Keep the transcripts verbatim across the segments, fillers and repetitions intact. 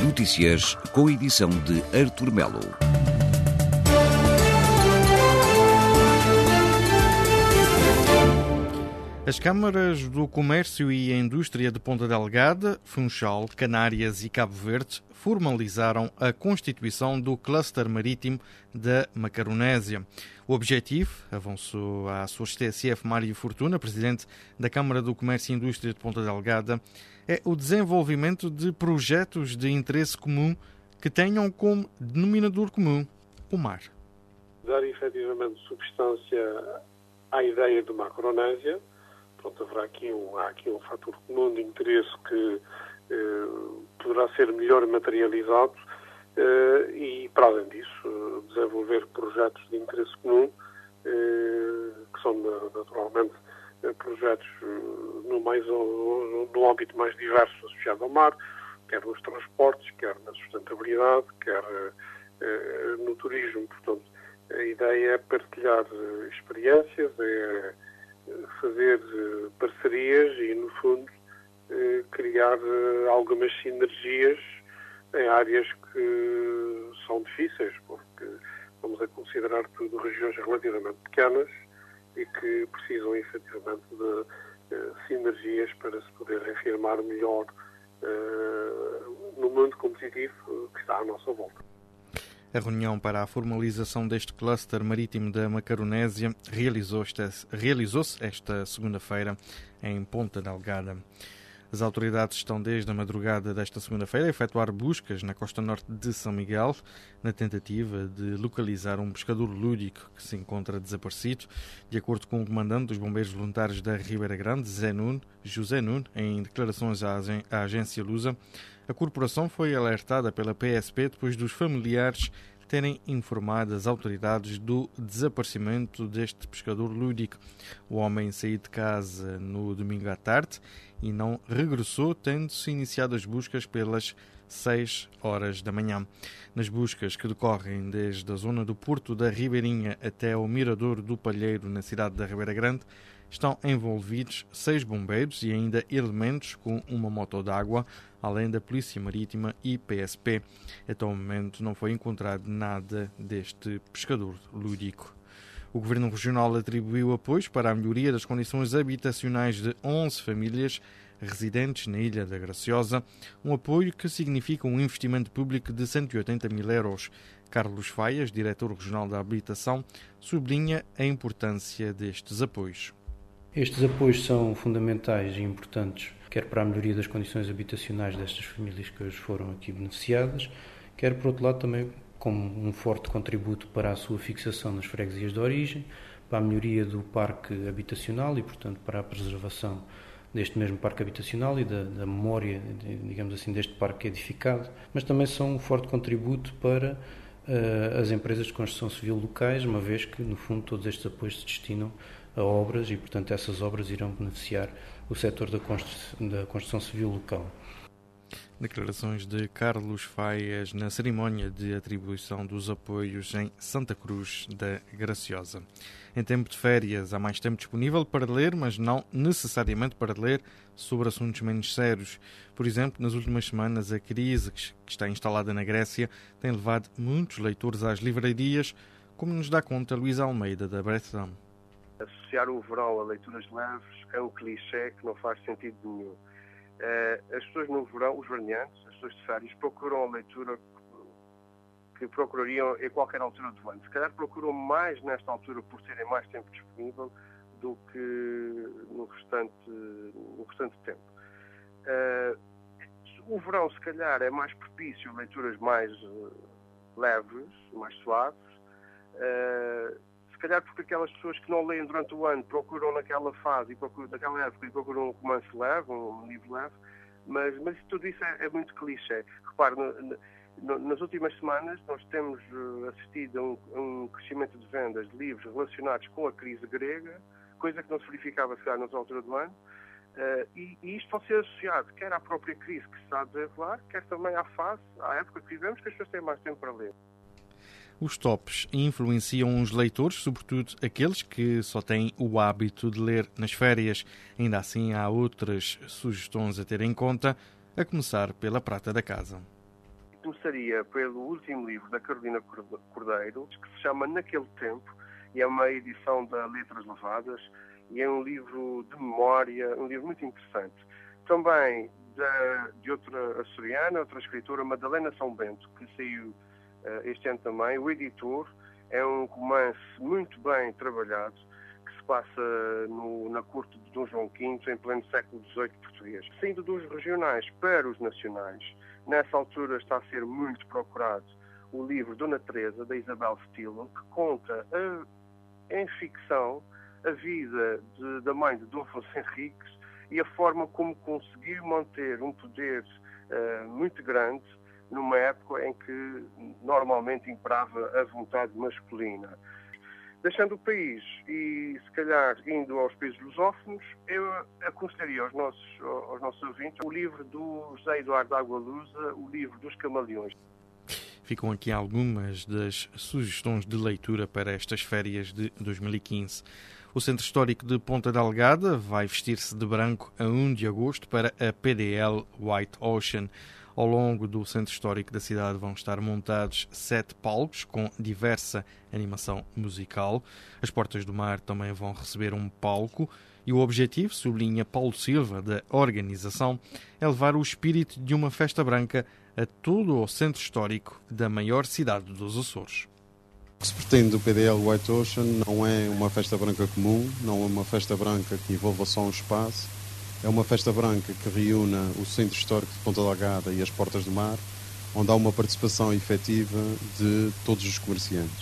Notícias com a edição de Artur Melo. As câmaras do Comércio e a Indústria de Ponta Delgada, Funchal, Canárias e Cabo Verde formalizaram a constituição do Cluster Marítimo da Macaronésia. O objetivo, avançou a sua T S F Mário Fortuna, presidente da Câmara do Comércio e Indústria de Ponta Delgada, é o desenvolvimento de projetos de interesse comum que tenham como denominador comum o mar. Dar efetivamente substância à ideia de Macaronésia. Pronto, haverá aqui um, há aqui um fator comum de interesse que eh, poderá ser melhor materializado eh, e, para além disso, desenvolver projetos de interesse comum, eh, que são naturalmente projetos no, mais, no, no âmbito mais diverso associado ao mar, quer nos transportes, quer na sustentabilidade, quer eh, no turismo. Portanto, a ideia é partilhar experiências, é fazer parcerias e, no fundo, criar algumas sinergias em áreas que são difíceis, porque vamos a considerar tudo regiões relativamente pequenas e que precisam, efetivamente, de sinergias para se poder afirmar melhor no mundo competitivo que está à nossa volta. A reunião para a formalização deste cluster marítimo da Macaronésia realizou-se realizou-se esta segunda-feira em Ponta Delgada. As autoridades estão desde a madrugada desta segunda-feira a efetuar buscas na costa norte de São Miguel, na tentativa de localizar um pescador lúdico que se encontra desaparecido. De acordo com o comandante dos bombeiros voluntários da Ribeira Grande, Zé Nuno, José Nuno, em declarações à agência Lusa, a corporação foi alertada pela P S P depois dos familiares terem informado as autoridades do desaparecimento deste pescador lúdico. O homem saiu de casa no domingo à tarde e não regressou, tendo-se iniciado as buscas pelas seis horas da manhã. Nas buscas que decorrem desde a zona do Porto da Ribeirinha até ao Mirador do Palheiro, na cidade da Ribeira Grande, estão envolvidos seis bombeiros e ainda elementos com uma moto d'água, além da Polícia Marítima e P S P. Até o momento não foi encontrado nada deste pescador lúdico. O Governo Regional atribuiu apoios para a melhoria das condições habitacionais de onze famílias residentes na Ilha da Graciosa, um apoio que significa um investimento público de cento e oitenta mil euros. Carlos Faias, diretor regional da habitação, sublinha a importância destes apoios. Estes apoios são fundamentais e importantes, quer para a melhoria das condições habitacionais destas famílias que hoje foram aqui beneficiadas, quer, por outro lado, também como um forte contributo para a sua fixação nas freguesias de origem, para a melhoria do parque habitacional e, portanto, para a preservação deste mesmo parque habitacional e da, da memória, digamos assim, deste parque edificado, mas também são um forte contributo para uh, as empresas de construção civil locais, uma vez que, no fundo, todos estes apoios se destinam a obras e, portanto, essas obras irão beneficiar o setor da construção, da construção civil local. Declarações de Carlos Faias na cerimónia de atribuição dos apoios em Santa Cruz da Graciosa. Em tempo de férias, há mais tempo disponível para ler, mas não necessariamente para ler sobre assuntos menos sérios. Por exemplo, nas últimas semanas, a crise que está instalada na Grécia tem levado muitos leitores às livrarias, como nos dá conta Luís Almeida, da Bretham. Associar o verão a leituras leves é um clichê que não faz sentido nenhum. As pessoas no verão, os veraniantes, as pessoas de férias, procuram a leitura que procurariam em qualquer altura do ano. Se calhar procuram mais nesta altura por terem mais tempo disponível do que no restante, no restante tempo. O verão, se calhar, é mais propício a leituras mais leves, mais suaves. Se calhar porque aquelas pessoas que não leem durante o ano procuram naquela fase, e procuram, naquela época, e procuram um romance leve, um livro leve, mas, mas tudo isso é, é muito clichê. Repare, no, no, nas últimas semanas nós temos assistido a um, a um crescimento de vendas de livros relacionados com a crise grega, coisa que não se verificava, se calhar, noutra altura do ano, uh, e, e isto pode ser associado quer à própria crise que se está a desenrolar, quer também à fase, à época que vivemos, que as pessoas têm mais tempo para ler. Os tops influenciam os leitores, sobretudo aqueles que só têm o hábito de ler nas férias. Ainda assim, há outras sugestões a ter em conta, a começar pela prata da casa. começaria pelo último livro da Carolina Cordeiro, que se chama Naquele Tempo, e é uma edição da Letras Levadas, e é um livro de memória, um livro muito interessante. Também de, de outra açoriana, outra escritora, Madalena São Bento, que saiu uh, este ano também. O Editor é um romance muito bem trabalhado, que se passa no, na corte de Dom João quinto, em pleno século dezoito português. Saindo dos regionais para os nacionais, nessa altura está a ser muito procurado o livro Dona Teresa, da Isabel Stilo, que conta a, em ficção a vida de, da mãe de Dom Afonso Henriques e a forma como conseguiu manter um poder uh, muito grande numa época em que normalmente imperava a vontade masculina. Deixando o país e, se calhar, indo aos países lusófonos, eu aconselharia aos nossos, aos nossos ouvintes o livro do José Eduardo Agualusa, o livro dos Camaleões. Ficam aqui algumas das sugestões de leitura para estas férias de dois mil e quinze. O Centro Histórico de Ponta Delgada vai vestir-se de branco a primeiro de agosto para a P D L White Ocean. Ao longo do Centro Histórico da cidade vão estar montados sete palcos com diversa animação musical. As Portas do Mar também vão receber um palco e o objetivo, sublinha Paulo Silva, da organização, é levar o espírito de uma festa branca a todo o Centro Histórico da maior cidade dos Açores. O que se pretende do P D L White Ocean não é uma festa branca comum, não é uma festa branca que envolva só um espaço, é uma festa branca que reúna o Centro Histórico de Ponta Delgada e as Portas do Mar, onde há uma participação efetiva de todos os comerciantes.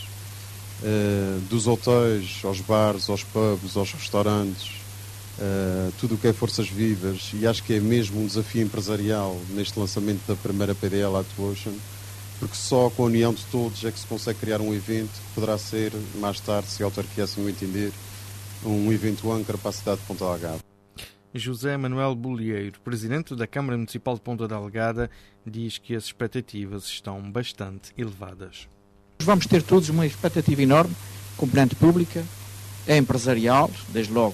Uh, dos hotéis, aos bares, aos pubs, aos restaurantes, uh, tudo o que é forças vivas, e acho que é mesmo um desafio empresarial neste lançamento da primeira P D L White Ocean, porque só com a união de todos é que se consegue criar um evento que poderá ser, mais tarde, se a autarquia assim o entender, um evento âncora para a cidade de Ponta Delgada. José Manuel Bolieiro, presidente da Câmara Municipal de Ponta Delgada, diz que as expectativas estão bastante elevadas. Vamos ter todos uma expectativa enorme, componente pública, empresarial, desde logo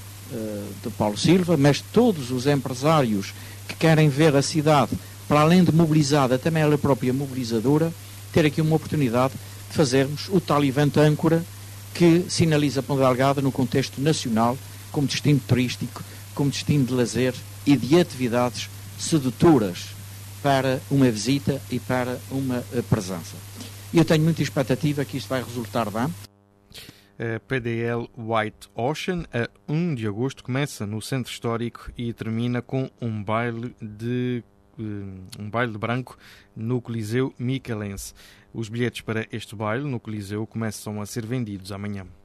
de Paulo Silva, mas todos os empresários que querem ver a cidade, para além de mobilizada, também ela própria mobilizadora, ter aqui uma oportunidade de fazermos o tal evento âncora que sinaliza Ponta Delgada no contexto nacional como destino turístico, como destino de lazer e de atividades sedutoras para uma visita e para uma presença. E eu tenho muita expectativa que isto vai resultar bem. A P D L White Ocean, a primeiro de agosto, começa no Centro Histórico e termina com um baile de, um baile de branco no Coliseu Michelense. Os bilhetes para este baile no Coliseu começam a ser vendidos amanhã.